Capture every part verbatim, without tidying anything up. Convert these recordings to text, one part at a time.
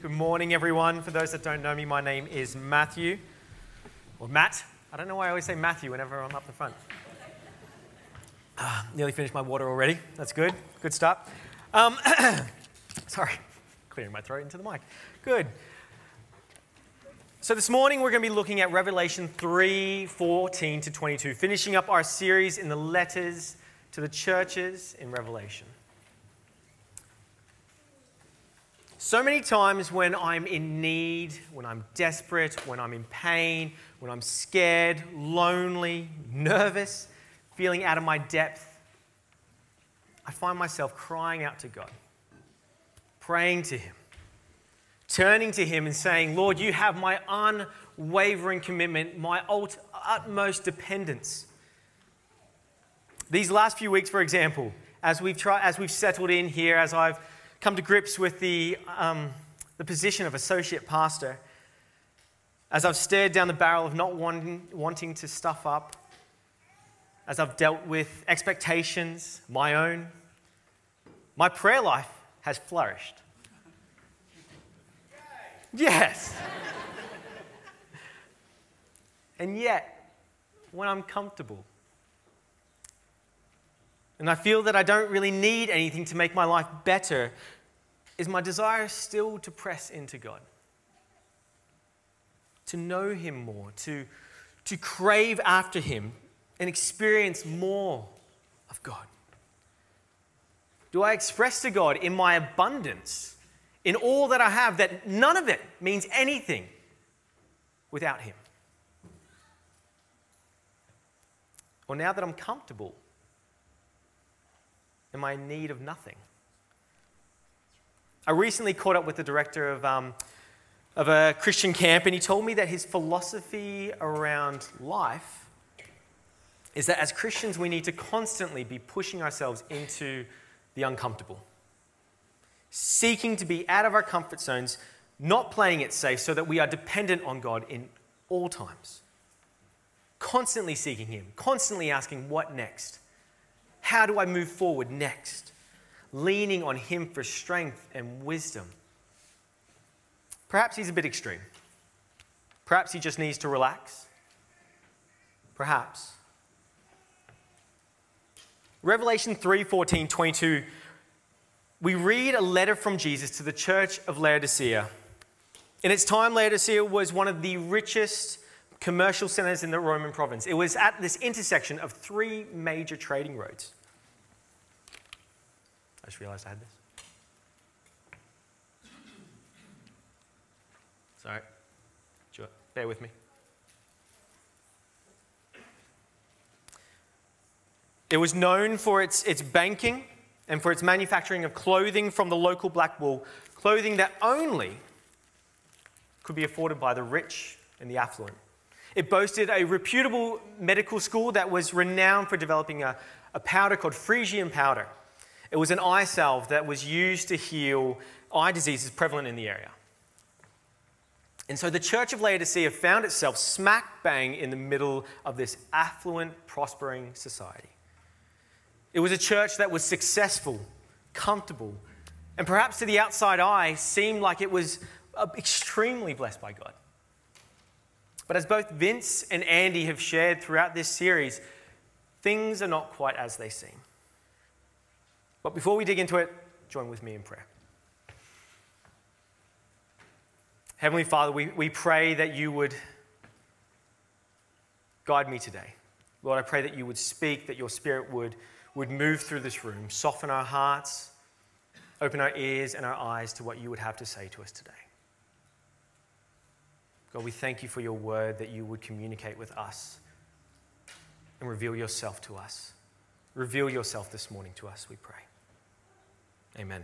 Good morning, everyone. For those that don't know me, my name is Matthew, or Matt. I don't know why I always say Matthew whenever I'm up the front. Ah, nearly finished my water already. That's good. Good start. Um, sorry, clearing my throat into the mic. Good. So this morning we're going to be looking at Revelation three, fourteen to twenty-two, finishing up our series in the letters to the churches in Revelation. So many times when I'm in need, when I'm desperate, when I'm in pain, when I'm scared, lonely, nervous, feeling out of my depth, I find myself crying out to God, praying to Him, turning to Him and saying, Lord, you have my unwavering commitment, my utmost dependence. These last few weeks, for example, as we've tried, as we've settled in here, as I've come to grips with the, um, the position of associate pastor, as I've stared down the barrel of not wanting, wanting to stuff up, as I've dealt with expectations, my own, my prayer life has flourished. Yes. And yet, when I'm comfortable, and I feel that I don't really need anything to make my life better, is my desire still to press into God? To know Him more, to, to crave after Him and experience more of God? Do I express to God in my abundance, in all that I have, that none of it means anything without Him? Or now that I'm comfortable, am I in need of nothing? I recently caught up with the director of, um, of a Christian camp, and he told me that his philosophy around life is that as Christians we need to constantly be pushing ourselves into the uncomfortable, seeking to be out of our comfort zones, not playing it safe so that we are dependent on God in all times. Constantly seeking Him, constantly asking, what next? How do I move forward next? Leaning on Him for strength and wisdom. Perhaps he's a bit extreme. Perhaps he just needs to relax. Perhaps. Revelation three, fourteen, twenty-two, we read a letter from Jesus to the church of Laodicea. In its time, Laodicea was one of the richest commercial centers in the Roman province. It was at this intersection of three major trading roads. I just realized I had this. Sorry. Sure. Bear with me. It was known for its, its banking and for its manufacturing of clothing from the local black wool, clothing that only could be afforded by the rich and the affluent. It boasted a reputable medical school that was renowned for developing a, a powder called Phrygian powder. It was an eye salve that was used to heal eye diseases prevalent in the area. And so the church of Laodicea found itself smack bang in the middle of this affluent, prospering society. It was a church that was successful, comfortable, and perhaps to the outside eye seemed like it was extremely blessed by God. But as both Vince and Andy have shared throughout this series, things are not quite as they seem. But before we dig into it, join with me in prayer. Heavenly Father, we, we pray that you would guide me today. Lord, I pray that you would speak, that your Spirit would, would move through this room, soften our hearts, open our ears and our eyes to what you would have to say to us today. God, we thank you for your word, that you would communicate with us and reveal yourself to us. Reveal yourself this morning to us, we pray. Amen.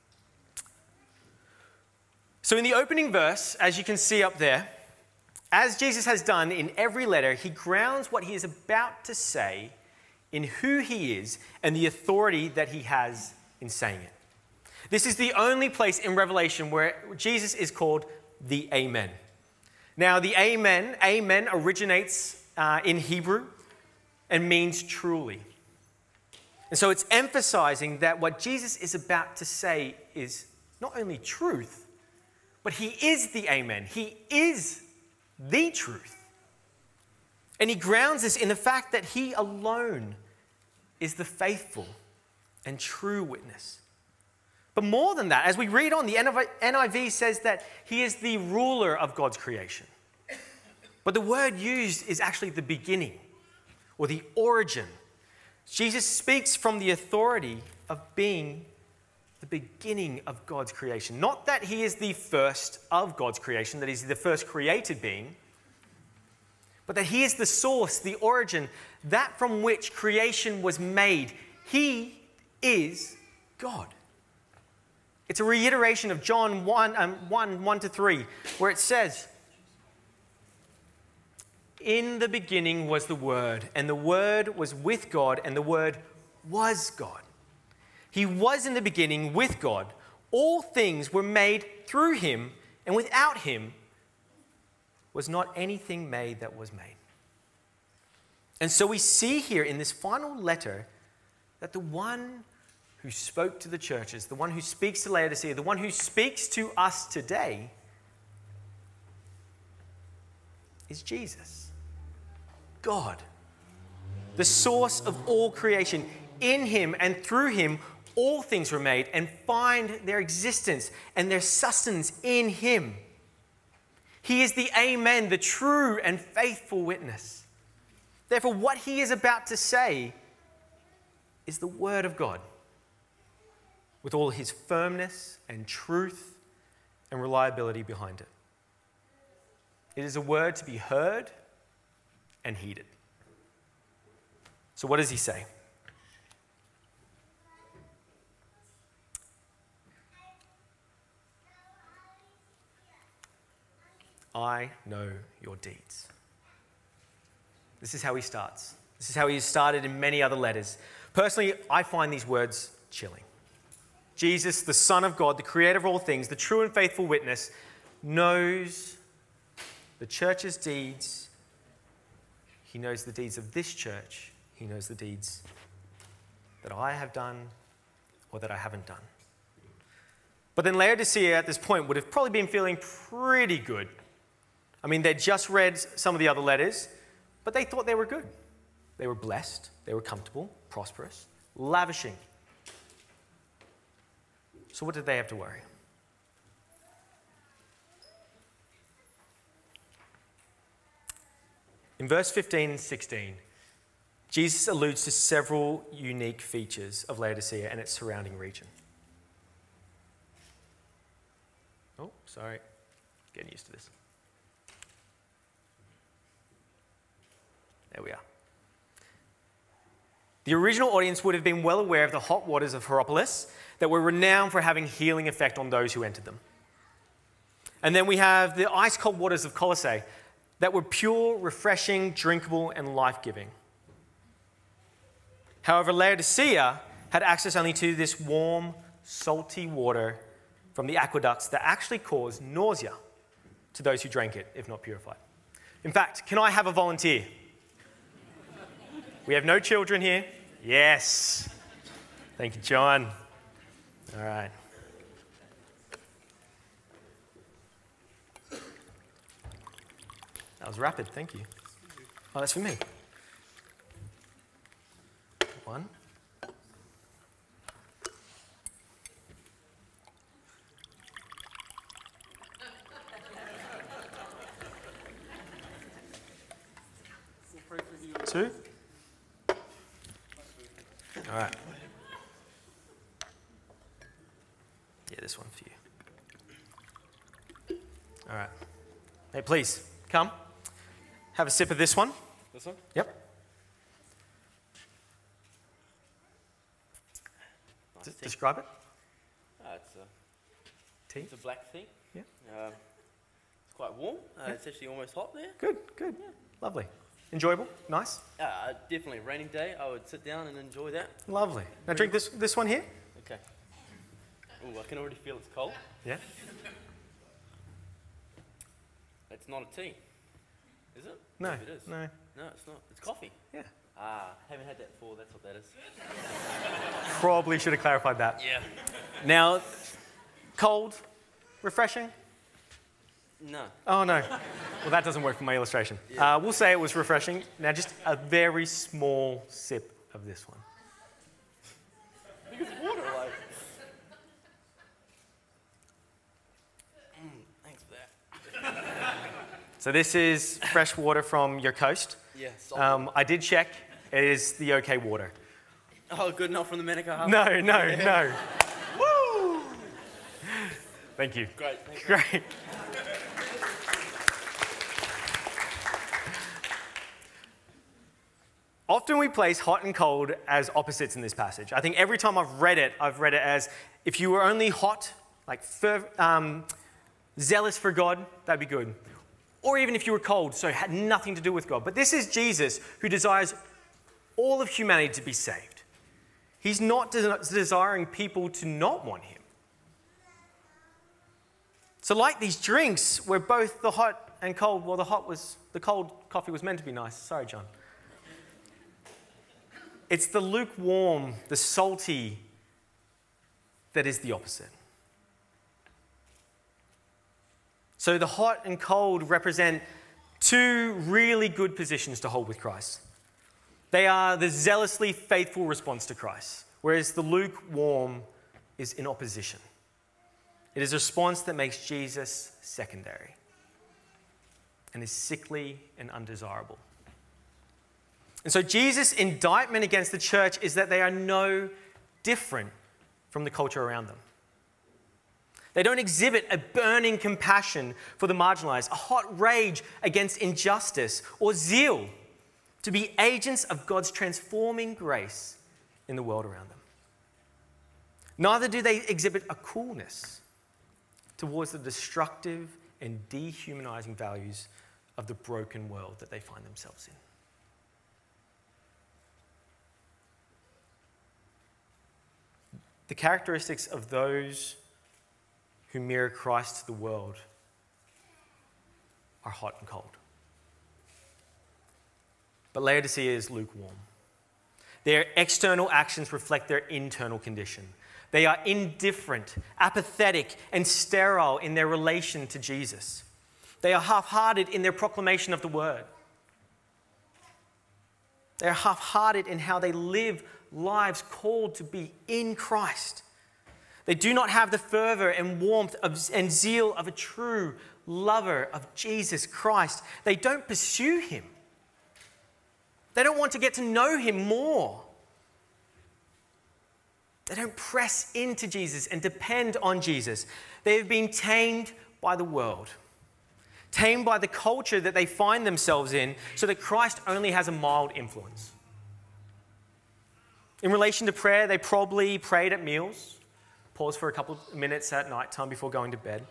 So in the opening verse, as you can see up there, as Jesus has done in every letter, he grounds what he is about to say in who he is and the authority that he has in saying it. This is the only place in Revelation where Jesus is called the Amen. Now, the Amen, Amen originates uh, in Hebrew and means truly. And so it's emphasizing that what Jesus is about to say is not only truth, But he is the Amen. He is the truth. And he grounds this in the fact that he alone is the faithful and true witness. But more than that, as we read on, the N I V says that he is the ruler of God's creation. But the word used is actually the beginning or the origin. Jesus speaks from the authority of being the beginning of God's creation. Not that he is the first of God's creation, that he's the first created being, but that he is the source, the origin, that from which creation was made. He is God. It's a reiteration of John one, um, one, one to three, where it says, "In the beginning was the Word, and the Word was with God, and the Word was God. He was in the beginning with God. All things were made through him, and without him was not anything made that was made." And so we see here in this final letter that the one who spoke to the churches, the one who speaks to Laodicea, the one who speaks to us today is Jesus, God, the source of all creation. In him and through him, all things were made and find their existence and their sustenance in him. He is the Amen, the true and faithful witness. Therefore, what he is about to say is the word of God, with all his firmness and truth and reliability behind it. It is a word to be heard and heeded. So what does he say? I know your deeds. This is how he starts. This is how he has started in many other letters. Personally, I find these words chilling. Jesus, the Son of God, the creator of all things, the true and faithful witness, knows the church's deeds. He knows the deeds of this church. He knows the deeds that I have done or that I haven't done. But then Laodicea at this point would have probably been feeling pretty good. I mean, they'd just read some of the other letters, but they thought they were good. They were blessed, they were comfortable, prosperous, lavishing. So what did they have to worry? In verse fifteen and sixteen, Jesus alludes to several unique features of Laodicea and its surrounding region. Oh, sorry. Getting used to this. There we are. The original audience would have been well aware of the hot waters of Hierapolis that were renowned for having healing effect on those who entered them. And then we have the ice-cold waters of Colossae that were pure, refreshing, drinkable, and life-giving. However, Laodicea had access only to this warm, salty water from the aqueducts that actually caused nausea to those who drank it, if not purified. In fact, can I have a volunteer? We have no children here. Yes. Thank you, John. All right. That was rapid. Thank you. Oh, that's for me. One. Two. All right. Yeah, this one for you. All right. Hey, please, come. Have a sip of this one. This one? Yep. Nice D- tea. describe it. Uh, it's, a, Tea. it's a black tea. Yeah. Um, it's quite warm. Uh, Yeah. It's actually almost hot there. Good, good. Lovely. Enjoyable. Nice. Uh, definitely a raining day. I would sit down and enjoy that. Lovely. Now drink this this one here. Okay. Oh, I can already feel it's cold. Yeah. It's not a tea, is it? No. Maybe it is. No. No, it's not. It's coffee. Yeah. Ah, haven't had that before. That's what that is. Probably should have clarified that. Yeah. Now, cold, refreshing. No. Oh, no. Well, that doesn't work for my illustration. Yeah. Uh, we'll say it was refreshing. Now, just a very small sip of this one. I think it's water, like. Mm, thanks for that. So this is fresh water from your coast. Yeah, salt. Um, I did check. It is the OK water. Oh, good enough from the Medica Hub? No, no, no. Woo! Thank you. Great. Thanks. Great. Often we place hot and cold as opposites in this passage. I think every time I've read it, I've read it as if you were only hot, like fer- um, zealous for God, that'd be good. Or even if you were cold, so had nothing to do with God. But this is Jesus who desires all of humanity to be saved. He's not des- desiring people to not want him. So like these drinks where both the hot and cold, well, the hot was, the cold coffee was meant to be nice. Sorry, John. It's the lukewarm, the salty, that is the opposite. So the hot and cold represent two really good positions to hold with Christ. They are the zealously faithful response to Christ, whereas the lukewarm is in opposition. It is a response that makes Jesus secondary and is sickly and undesirable. And so Jesus' indictment against the church is that they are no different from the culture around them. They don't exhibit a burning compassion for the marginalized, a hot rage against injustice, or zeal to be agents of God's transforming grace in the world around them. Neither do they exhibit a coolness towards the destructive and dehumanizing values of the broken world that they find themselves in. The characteristics of those who mirror Christ to the world are hot and cold. But Laodicea is lukewarm. Their external actions reflect their internal condition. They are indifferent, apathetic, and sterile in their relation to Jesus. They are half-hearted in their proclamation of the word. They are half-hearted in how they live lives called to be in Christ. They do not have the fervor and warmth of, and zeal of a true lover of Jesus Christ. They don't pursue him. They don't want to get to know him more. They don't press into Jesus and depend on Jesus. They have been tamed by the world, tamed by the culture that they find themselves in, so that Christ only has a mild influence. In relation to prayer, they probably prayed at meals, paused for a couple of minutes at night time before going to bed.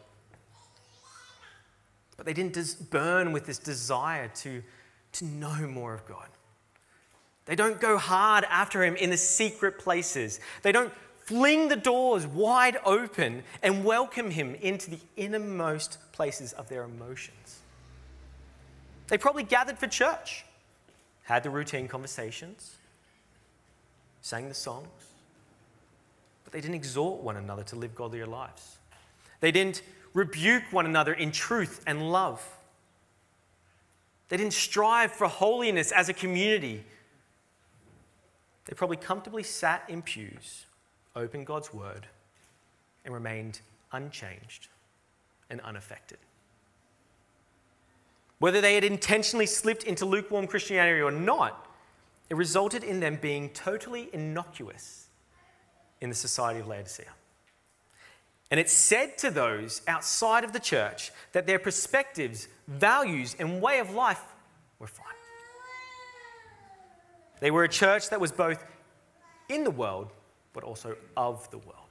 But they didn't des- burn with this desire to, to know more of God. They don't go hard after him in the secret places. They don't fling the doors wide open and welcome him into the innermost places of their emotions. They probably gathered for church, had the routine conversations, sang the songs, but they didn't exhort one another to live godlier lives. They didn't rebuke one another in truth and love. They didn't strive for holiness as a community. They probably comfortably sat in pews, opened God's word, and remained unchanged and unaffected. Whether they had intentionally slipped into lukewarm Christianity or not, it resulted in them being totally innocuous in the society of Laodicea. And it said to those outside of the church that their perspectives, values, and way of life were fine. They were a church that was both in the world, but also of the world.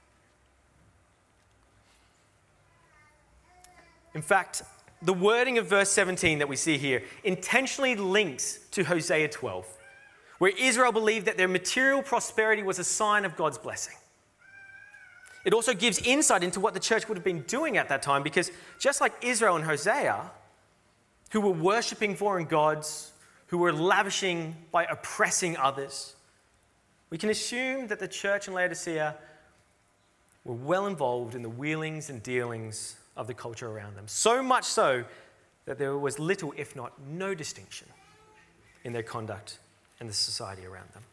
In fact, the wording of verse seventeen that we see here intentionally links to Hosea twelve, where Israel believed that their material prosperity was a sign of God's blessing. It also gives insight into what the church would have been doing at that time, because just like Israel and Hosea, who were worshipping foreign gods, who were lavishing by oppressing others, we can assume that the church in Laodicea were well involved in the wheelings and dealings of the culture around them. So much so that there was little, if not no distinction in their conduct and the society around them.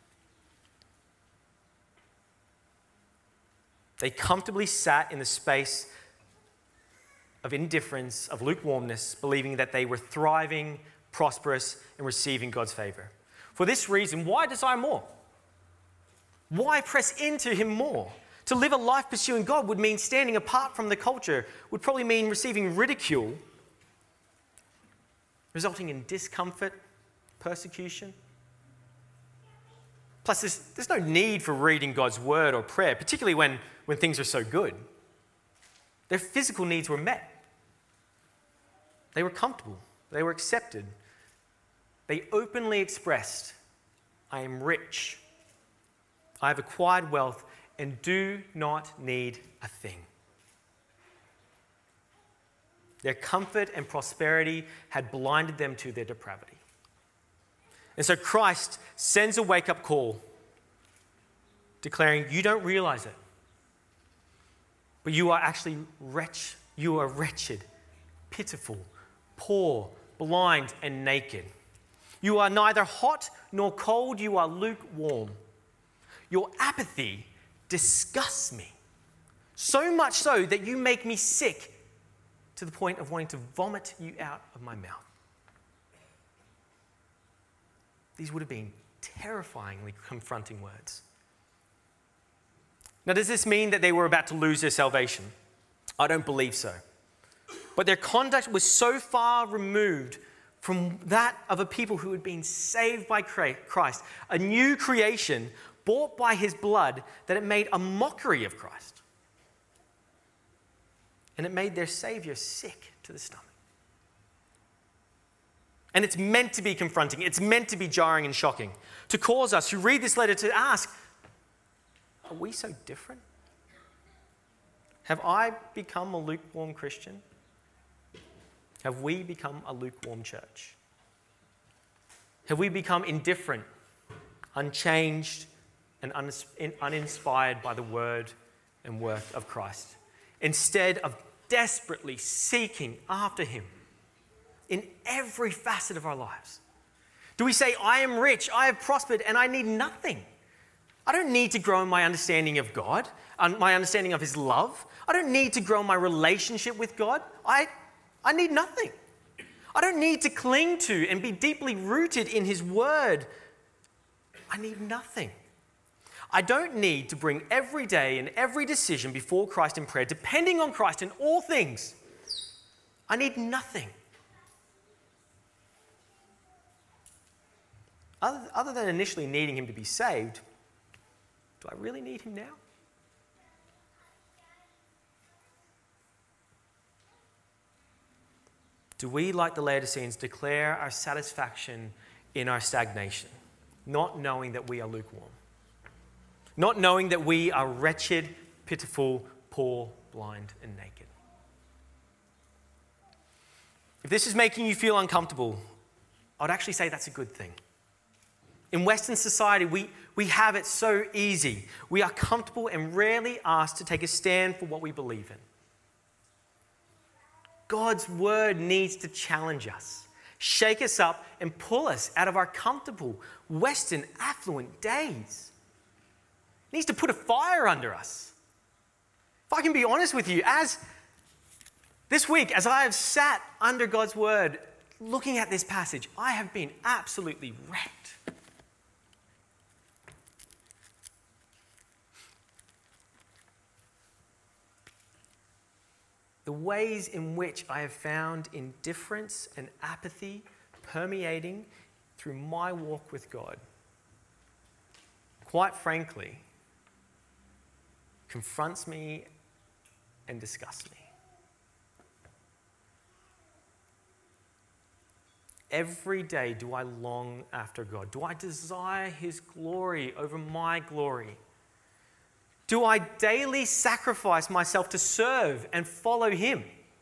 They comfortably sat in the space of indifference, of lukewarmness, believing that they were thriving, prosperous, and receiving God's favor. For this reason, why desire more? Why press into Him more? To live a life pursuing God would mean standing apart from the culture, would probably mean receiving ridicule, resulting in discomfort, persecution. Plus, there's, there's no need for reading God's word or prayer, particularly when, when things are so good. Their physical needs were met. They were comfortable. They were accepted. They openly expressed, I am rich. I have acquired wealth and do not need a thing. Their comfort and prosperity had blinded them to their depravity. And so Christ sends a wake-up call declaring, you don't realize it, but you are actually wretched. You are wretched, pitiful, poor, blind, and naked. You are neither hot nor cold. You are lukewarm. Your apathy disgusts me, so much so that you make me sick to the point of wanting to vomit you out of my mouth. These would have been terrifyingly confronting words. Now, does this mean that they were about to lose their salvation? I don't believe so. But their conduct was so far removed from that of a people who had been saved by Christ, a new creation bought by His blood, that it made a mockery of Christ. And it made their Savior sick to the stomach. And it's meant to be confronting. It's meant to be jarring and shocking, to cause us who read this letter to ask, are we so different? Have I become a lukewarm Christian? Have we become a lukewarm church? Have we become indifferent, unchanged, and uninspired by the word and work of Christ, instead of desperately seeking after Him in every facet of our lives? Do we say, I am rich, I have prospered, and I need nothing? I don't need to grow in my understanding of God, my understanding of His love. I don't need to grow my relationship with God. I, I need nothing. I don't need to cling to and be deeply rooted in His word. I need nothing. I don't need to bring every day and every decision before Christ in prayer, depending on Christ in all things. I need nothing. Other, other than initially needing Him to be saved, do I really need Him now? Do we, like the Laodiceans, declare our satisfaction in our stagnation, not knowing that we are lukewarm? Not knowing that we are wretched, pitiful, poor, blind, and naked. If this is making you feel uncomfortable, I'd actually say that's a good thing. In Western society, we, we have it so easy. We are comfortable and rarely asked to take a stand for what we believe in. God's word needs to challenge us, shake us up, and pull us out of our comfortable, Western, affluent days. It needs to put a fire under us. If I can be honest with you, as this week, as I have sat under God's word, looking at this passage, I have been absolutely wrecked. The ways in which I have found indifference and apathy permeating through my walk with God, quite frankly, confronts me and disgusts me. Every day do I long after God. Do I desire His glory over my glory? Do I daily sacrifice myself to serve and follow Him?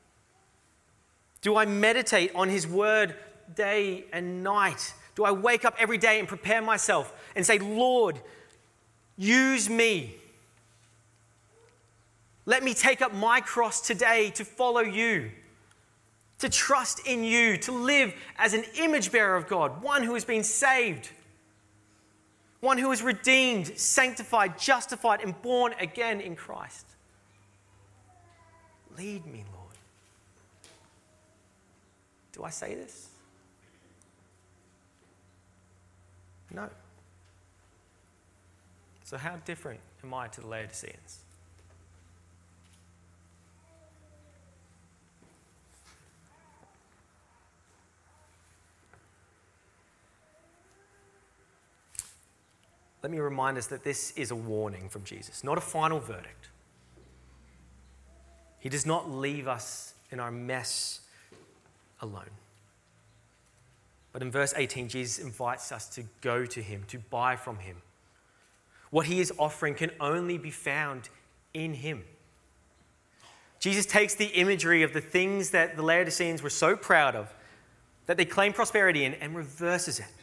Do I meditate on His word day and night? Do I wake up every day and prepare myself and say, Lord, use me? Let me take up my cross today to follow you, to trust in you, to live as an image bearer of God, one who has been saved, one who is redeemed, sanctified, justified, and born again in Christ. Lead me, Lord. Do I say this? No. So how different am I to the Laodiceans? Let me remind us that this is a warning from Jesus, not a final verdict. He does not leave us in our mess alone. But in verse eighteen, Jesus invites us to go to him, to buy from him. What he is offering can only be found in him. Jesus takes the imagery of the things that the Laodiceans were so proud of, that they claim prosperity in, and reverses it.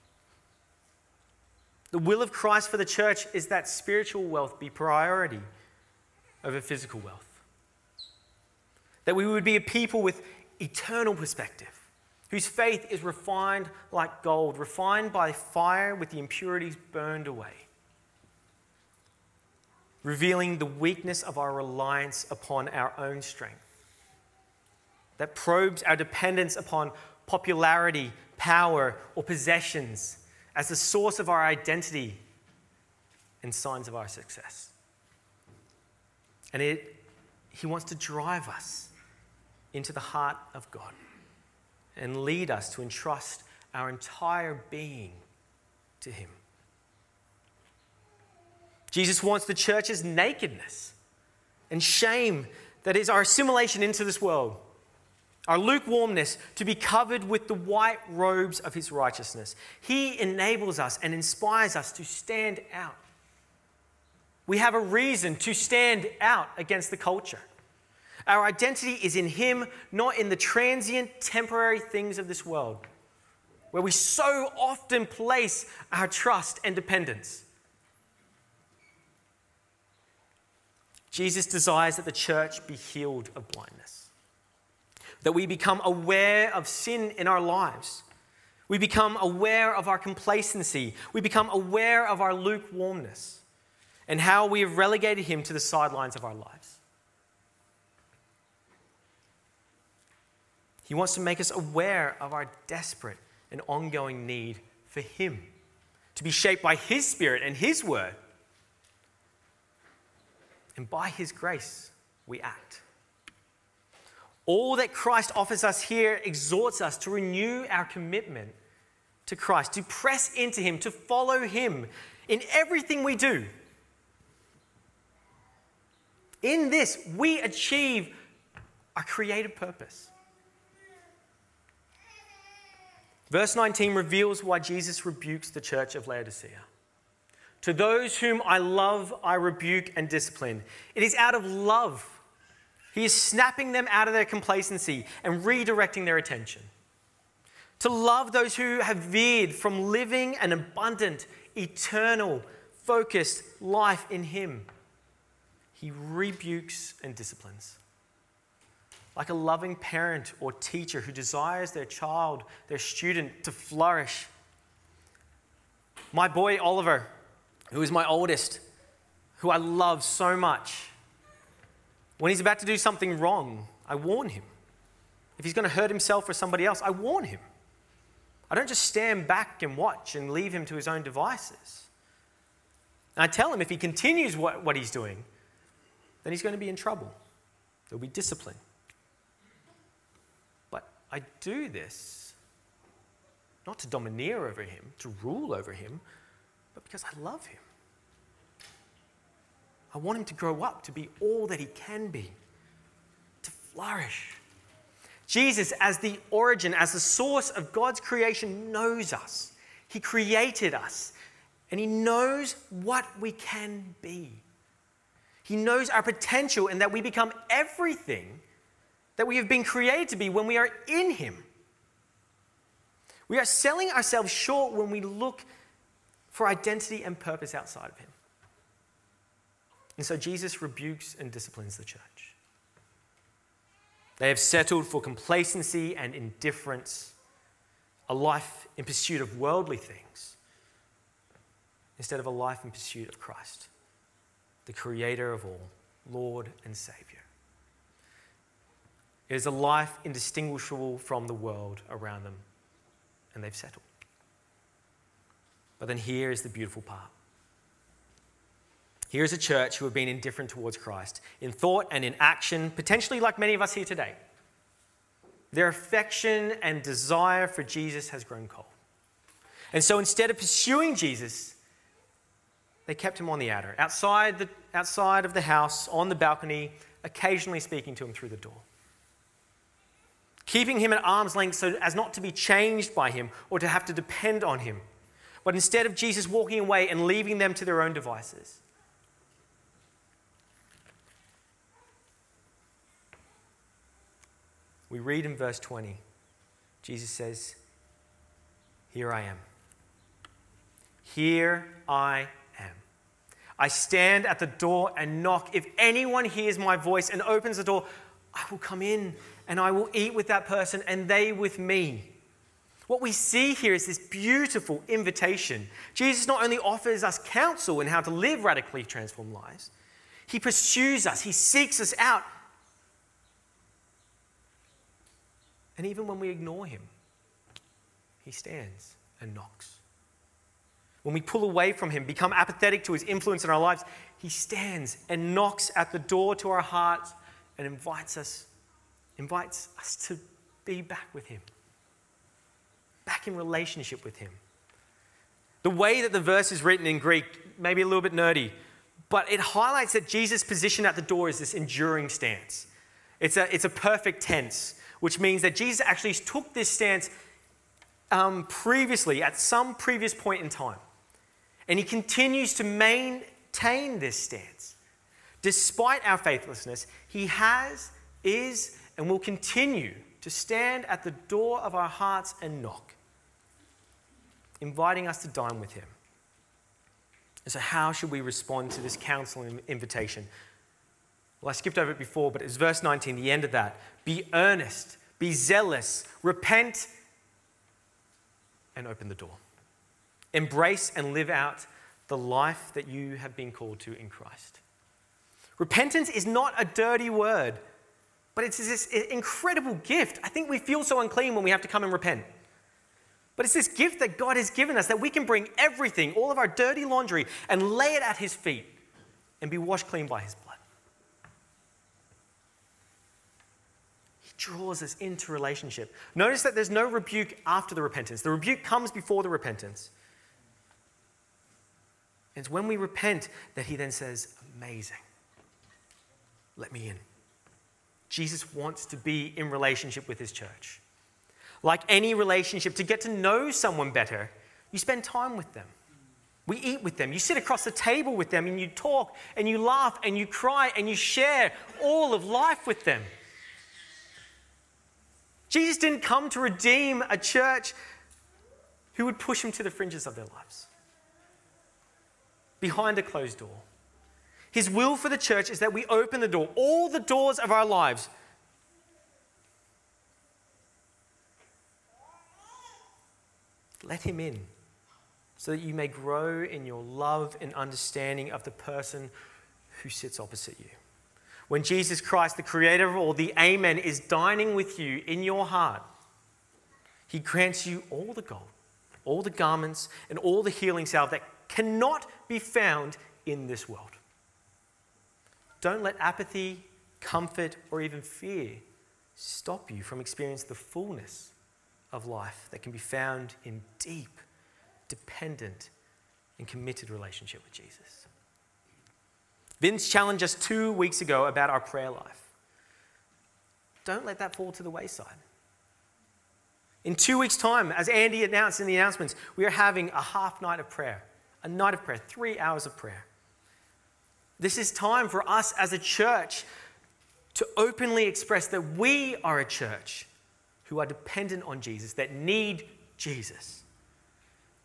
The will of Christ for the church is that spiritual wealth be priority over physical wealth. That we would be a people with eternal perspective, whose faith is refined like gold, refined by fire with the impurities burned away, revealing the weakness of our reliance upon our own strength, that probes our dependence upon popularity, power, or possessions as the source of our identity and signs of our success. And it, he wants to drive us into the heart of God and lead us to entrust our entire being to him. Jesus wants the church's nakedness and shame, that is our assimilation into this world, our lukewarmness, to be covered with the white robes of his righteousness. He enables us and inspires us to stand out. We have a reason to stand out against the culture. Our identity is in him, not in the transient, temporary things of this world, where we so often place our trust and dependence. Jesus desires that the church be healed of blindness, that we become aware of sin in our lives. We become aware of our complacency. We become aware of our lukewarmness and how we have relegated him to the sidelines of our lives. He wants to make us aware of our desperate and ongoing need for him, to be shaped by his Spirit and his word. And by his grace, we act. All that Christ offers us here exhorts us to renew our commitment to Christ, to press into him, to follow him in everything we do. In this, we achieve our creative purpose. Verse nineteen reveals why Jesus rebukes the church of Laodicea. To those whom I love, I rebuke and discipline. It is out of love. He is snapping them out of their complacency and redirecting their attention. To love those who have veered from living an abundant, eternal, focused life in him. He rebukes and disciplines. Like a loving parent or teacher who desires their child, their student, to flourish. My boy Oliver, who is my oldest, who I love so much, when he's about to do something wrong, I warn him. If he's going to hurt himself or somebody else, I warn him. I don't just stand back and watch and leave him to his own devices. And I tell him if he continues what, what he's doing, then he's going to be in trouble. There'll be discipline. But I do this not to domineer over him, to rule over him, but because I love him. I want him to grow up to be all that he can be, to flourish. Jesus, as the origin, as the source of God's creation, knows us. He created us, and he knows what we can be. He knows our potential and that we become everything that we have been created to be when we are in him. We are selling ourselves short when we look for identity and purpose outside of him. And so Jesus rebukes and disciplines the church. They have settled for complacency and indifference, a life in pursuit of worldly things, instead of a life in pursuit of Christ, the Creator of all, Lord and Savior. It is a life indistinguishable from the world around them, and they've settled. But then here is the beautiful part. Here is a church who have been indifferent towards Christ, in thought and in action, potentially like many of us here today. Their affection and desire for Jesus has grown cold. And so instead of pursuing Jesus, they kept him on the outer, outside, the, outside of the house, on the balcony, occasionally speaking to him through the door. Keeping him at arm's length so as not to be changed by him or to have to depend on him. But instead of Jesus walking away and leaving them to their own devices. We read in verse twenty, Jesus says, "Here I am. Here I am. I stand at the door and knock. If anyone hears my voice and opens the door, I will come in and I will eat with that person and they with me." What we see here is this beautiful invitation. Jesus not only offers us counsel in how to live radically transformed lives, he pursues us, he seeks us out. And even when we ignore him, he stands and knocks. When we pull away from him, become apathetic to his influence in our lives, he stands and knocks at the door to our hearts and invites us, invites us to be back with him, back in relationship with him. The way that the verse is written in Greek may be a little bit nerdy, but it highlights that Jesus' position at the door is this enduring stance. It's a, it's a perfect tense, which means that Jesus actually took this stance um, previously, at some previous point in time. And he continues to maintain this stance. Despite our faithlessness, he has, is, and will continue to stand at the door of our hearts and knock, inviting us to dine with him. And so how should we respond to this counsel and invitation? Well, I skipped over it before, but it's verse nineteen, the end of that. Be earnest, be zealous, repent, and open the door. Embrace and live out the life that you have been called to in Christ. Repentance is not a dirty word, but it's this incredible gift. I think we feel so unclean when we have to come and repent. But it's this gift that God has given us that we can bring everything, all of our dirty laundry, and lay it at his feet and be washed clean by his blood. He draws us into relationship. Notice that there's no rebuke after the repentance. The rebuke comes before the repentance. And it's when we repent that he then says, amazing, let me in. Jesus wants to be in relationship with his church. Like any relationship, to get to know someone better, you spend time with them. We eat with them. You sit across the table with them and you talk and you laugh and you cry and you share all of life with them. Jesus didn't come to redeem a church who would push him to the fringes of their lives, behind a closed door. His will for the church is that we open the door, all the doors of our lives. Let him in so that you may grow in your love and understanding of the person who sits opposite you. When Jesus Christ, the creator of all, the Amen, is dining with you in your heart, he grants you all the gold, all the garments, and all the healing salve that cannot be found in this world. Don't let apathy, comfort, or even fear stop you from experiencing the fullness of life that can be found in deep, dependent, and committed relationship with Jesus. Vince challenged us two weeks ago about our prayer life. Don't let that fall to the wayside. In two weeks' time, as Andy announced in the announcements, we are having a half night of prayer, a night of prayer, three hours of prayer. This is time for us as a church to openly express that we are a church who are dependent on Jesus, that need Jesus.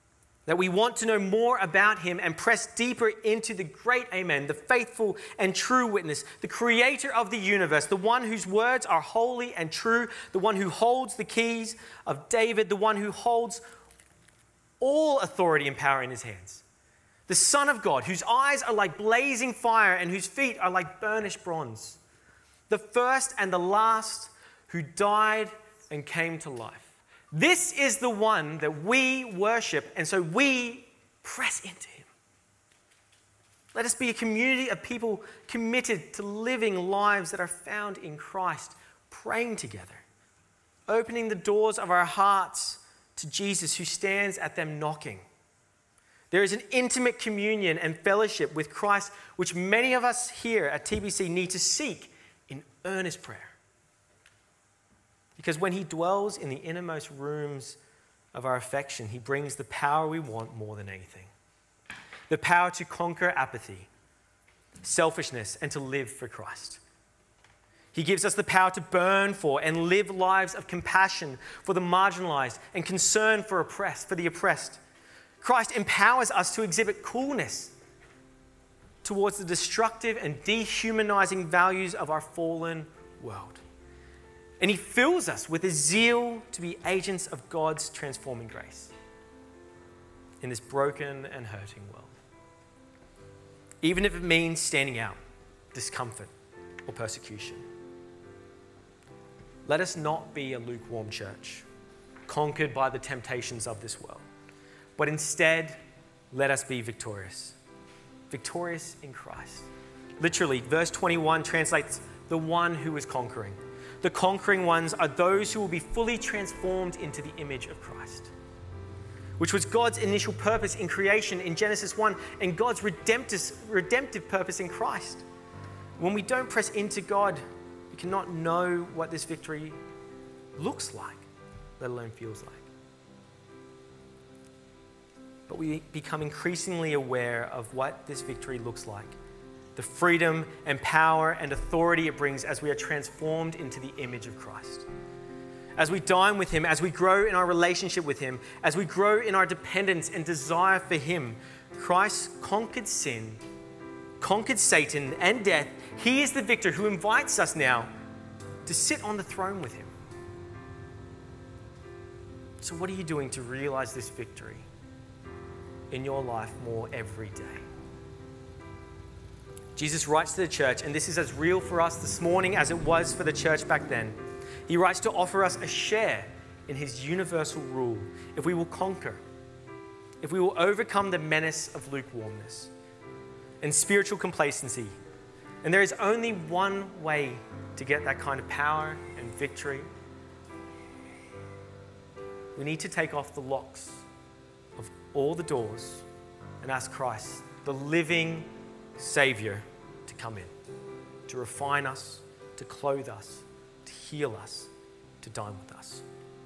That we want to know more about him and press deeper into the great Amen, the faithful and true witness, the creator of the universe, the one whose words are holy and true, the one who holds the keys of David, the one who holds all authority and power in his hands. The Son of God, whose eyes are like blazing fire and whose feet are like burnished bronze. The first and the last, who died and came to life. This is the one that we worship, and so we press into him. Let us be a community of people committed to living lives that are found in Christ, praying together, opening the doors of our hearts to Jesus who stands at them knocking. There is an intimate communion and fellowship with Christ which many of us here at T B C need to seek in earnest prayer. Because when he dwells in the innermost rooms of our affection, he brings the power we want more than anything. The power to conquer apathy, selfishness, and to live for Christ. He gives us the power to burn for and live lives of compassion for the marginalized and concern for oppressed, for the oppressed. Christ empowers us to exhibit coolness towards the destructive and dehumanizing values of our fallen world. And he fills us with a zeal to be agents of God's transforming grace in this broken and hurting world. Even if it means standing out, discomfort, or persecution. Let us not be a lukewarm church, conquered by the temptations of this world, but instead, let us be victorious. Victorious in Christ. Literally, verse twenty-one translates the one who is conquering. The conquering ones are those who will be fully transformed into the image of Christ, which was God's initial purpose in creation in Genesis one and God's redemptive, redemptive purpose in Christ. When we don't press into God, we cannot know what this victory looks like, let alone feels like. But we become increasingly aware of what this victory looks like. The freedom and power and authority it brings as we are transformed into the image of Christ. As we dine with him, as we grow in our relationship with him, as we grow in our dependence and desire for him, Christ conquered sin, conquered Satan and death. He is the victor who invites us now to sit on the throne with him. So what are you doing to realize this victory in your life more every day? Jesus writes to the church, and this is as real for us this morning as it was for the church back then. He writes to offer us a share in his universal rule if we will conquer, if we will overcome the menace of lukewarmness and spiritual complacency. And there is only one way to get that kind of power and victory. We need to take off the locks of all the doors and ask Christ, the living Savior, to come in, to refine us, to clothe us, to heal us, to dine with us.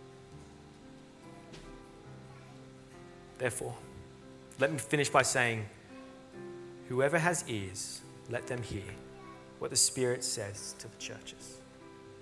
Therefore, let me finish by saying, whoever has ears, let them hear what the Spirit says to the churches.